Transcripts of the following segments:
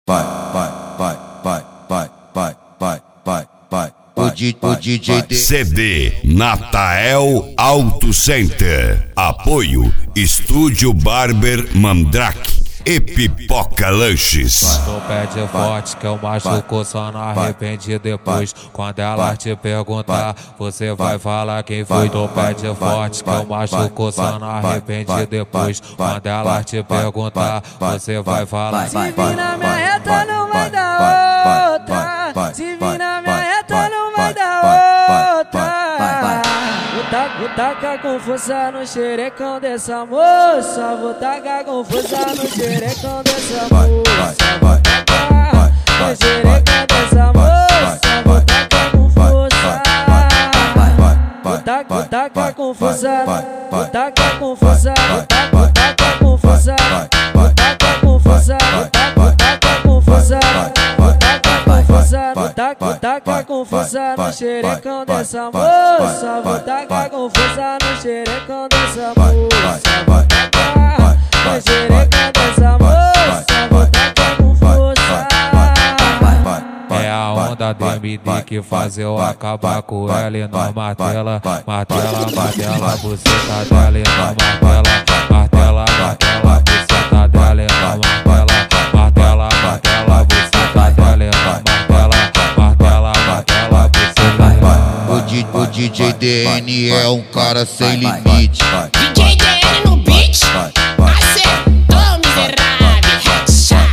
O DJ CD Natael Auto Center. Apoio Estúdio Barber Mandrake e Pipoca Lanches. Tu pede forte que eu machuco, só não arrepende depois. Quando ela te perguntar, você vai falar quem foi. Tu pede forte que eu machuco, só não arrepende depois. Quando ela te perguntar, você vai falar. Se vir na minha reta não vai dar outra. Se vir na minha reta não vai dar outra. Vou tacar confusão no xerecão dessa moça. Vou tacar confusão no xerecão dessa moça. Vou tacar no xerecão dessa moça. Vou tacar com força. Vou tacar confusão. Vou tacar confusão. Vou tacar confusão. Vou tacar confusão. Vou tacar confusão. Vou tacar confusão no xerecão dessa moça. Vou tacar confusão no xerecão dessa moça. Vou tacar no xerecão dessa moça. Vou tacar com força. É a onda DMD que faz eu acabar com ela e nós martela, martela, buceta dela e nós martela, martela, buceta dela e nós martela, martela, buceta dela e nós martela, buceta. O DJ DN é um cara sem limite. DJ DN no beat, acertou, miserável, headshot.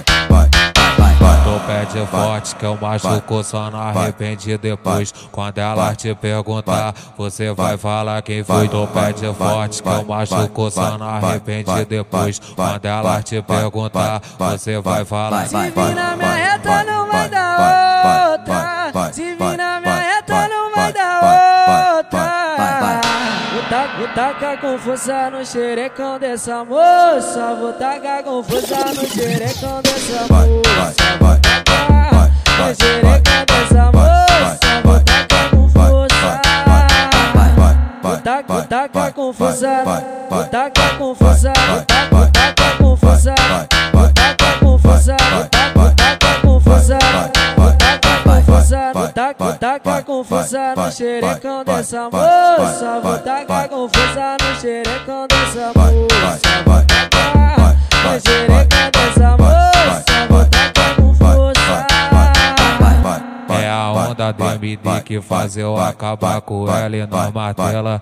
Tu pede forte que eu machuco, só não arrepende depois. Quando ela te perguntar, você vai falar quem foi. Tu pede forte que eu machuco, só não arrepende depois. Quando ela te perguntar, você vai falar. Se vir na minha reta não vai dar outra. Se vir na minha reta não vai dar outra. Vou tacar confusão no xerecão dessa moça. Vou tacar confusão no xerecão dessa moça. Vou tacar no xerecão dessa moça. Vou tacar com força. Vou tacar confusão. Vou tacar confusão. Vou tacar confusão. Vou tacar confusão. Vou tacar confusão. Vou tacar confusão no xerecão dessa moça. Vou tacar confusão no xerecão dessa moça. Vou tacar no xerecão dessa moça. Vou tacar com força. É a onda DMD que faz eu acabar com ela e nós martela,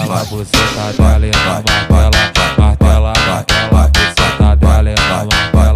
buceta dela e nós martela, buceta dela e nós martela.